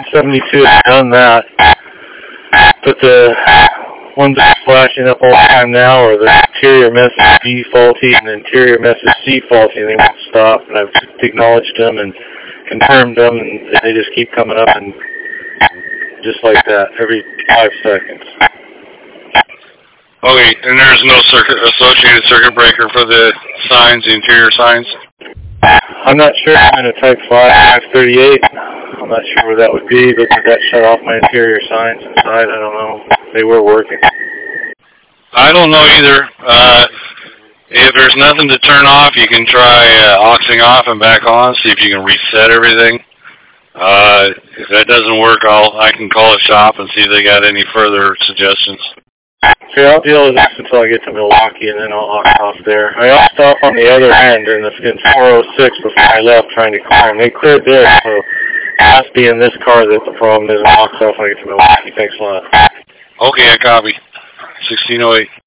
72 has done that. But the ones that are flashing up all the time now are the interior message B faulty and the interior message C faulty, and they won't stop. And I've acknowledged them and confirmed them, and they just keep coming up, and just like that, every 5 seconds. Okay, and there's no associated circuit breaker for the signs, the interior signs? I'm not sure. I'm in a Type 538. I'm not sure where that would be, but did that shut off my interior signs inside? I don't know. They were working. I don't know either. If there's nothing to turn off, you can try auxing off and back on, see if you can reset everything. If that doesn't work, I can call a shop and see if they got any further suggestions. Okay, I'll deal with this until I get to Milwaukee, and then I'll aux off there. I auxed off on the other end in 406 before I left trying to clear them. They cleared this, so it must be in this car that the problem is. I'll aux off when I get to Milwaukee. Thanks a lot. Okay, I copy. 1608.